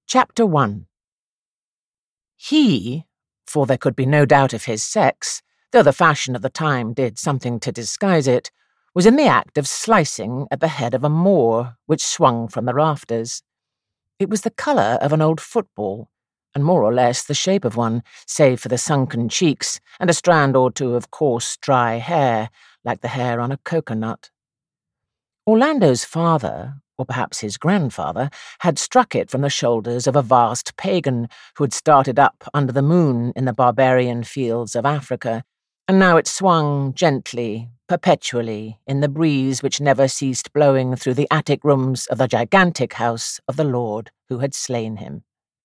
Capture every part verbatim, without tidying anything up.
Chapter one. He, for there could be no doubt of his sex, though the fashion of the time did something to disguise it, was in the act of slicing at the head of a Moor which swung from the rafters. It was the colour of an old football, and more or less the shape of one, save for the sunken cheeks and a strand or two of coarse, dry hair, like the hair on a coconut. Orlando's father, or perhaps his grandfather, had struck it from the shoulders of a vast pagan who had started up under the moon in the barbarian fields of Africa, and now it swung gently, perpetually, in the breeze which never ceased blowing through the attic rooms of the gigantic house of the lord who had slain him.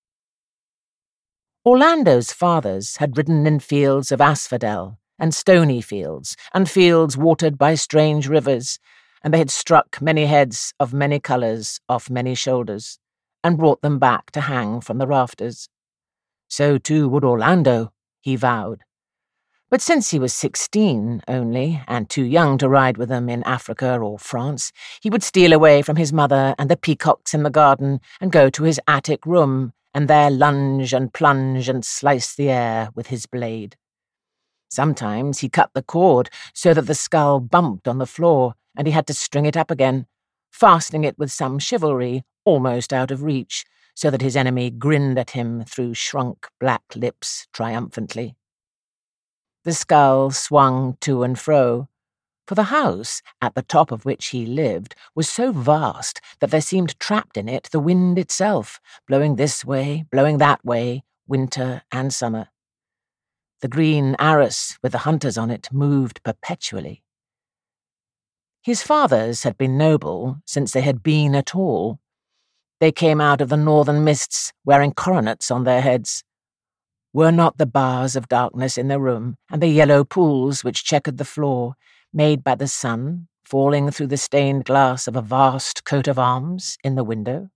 Orlando's fathers had ridden in fields of asphodel, and stony fields, and fields watered by strange rivers, and they had struck many heads of many colours off many shoulders, and brought them back to hang from the rafters. So too would Orlando, he vowed. But since he was sixteen only, and too young to ride with them in Africa or France, he would steal away from his mother and the peacocks in the garden, and go to his attic room, and there lunge and plunge and slice the air with his blade. Sometimes he cut the cord so that the skull bumped on the floor, and he had to string it up again, fastening it with some chivalry almost out of reach, so that his enemy grinned at him through shrunk black lips triumphantly. The skull swung to and fro, for the house, at the top of which he lived, was so vast that there seemed trapped in it the wind itself, blowing this way, blowing that way, winter and summer. The green arras with the hunters on it moved perpetually. His fathers had been noble since they had been at all. They came out of the northern mists wearing coronets on their heads. Were not the bars of darkness in the room, and the yellow pools which checkered the floor, made by the sun falling through the stained glass of a vast coat of arms in the window?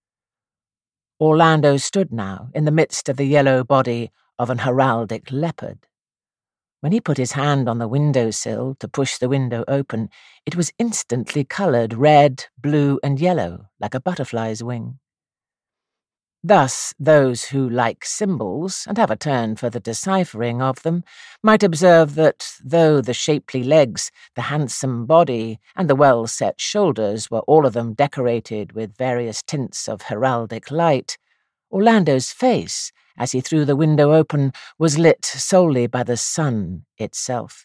Orlando stood now in the midst of the yellow body of an heraldic leopard. When he put his hand on the window-sill to push the window open, it was instantly coloured red, blue, and yellow, like a butterfly's wing. Thus those who like symbols, and have a turn for the deciphering of them, might observe that, though the shapely legs, the handsome body, and the well-set shoulders were all of them decorated with various tints of heraldic light, Orlando's face, as he threw the window open, was lit solely by the sun itself.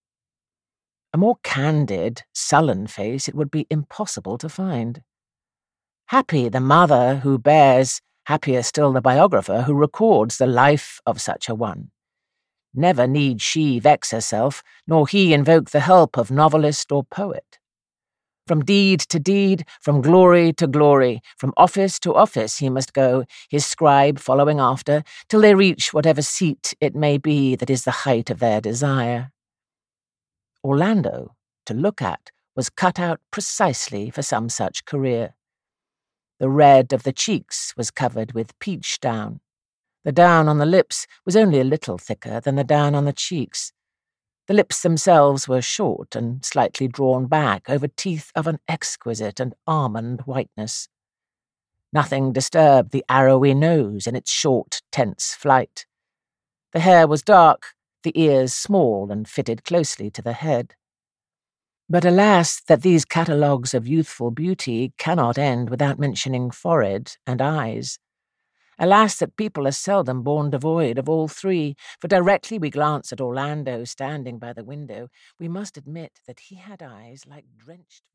A more candid, sullen face it would be impossible to find. Happy the mother who bears, happier still the biographer who records the life of such a one. Never need she vex herself, nor he invoke the help of novelist or poet. From deed to deed, from glory to glory, from office to office he must go, his scribe following after, till they reach whatever seat it may be that is the height of their desire. Orlando, to look at, was cut out precisely for some such career. The red of the cheeks was covered with peach down. The down on the lips was only a little thicker than the down on the cheeks. The lips themselves were short and slightly drawn back over teeth of an exquisite and almond whiteness. Nothing disturbed the arrowy nose in its short, tense flight. The hair was dark, the ears small and fitted closely to the head. But alas, that these catalogues of youthful beauty cannot end without mentioning forehead and eyes. Alas, that people are seldom born devoid of all three, for directly we glance at Orlando standing by the window, we must admit that he had eyes like drenched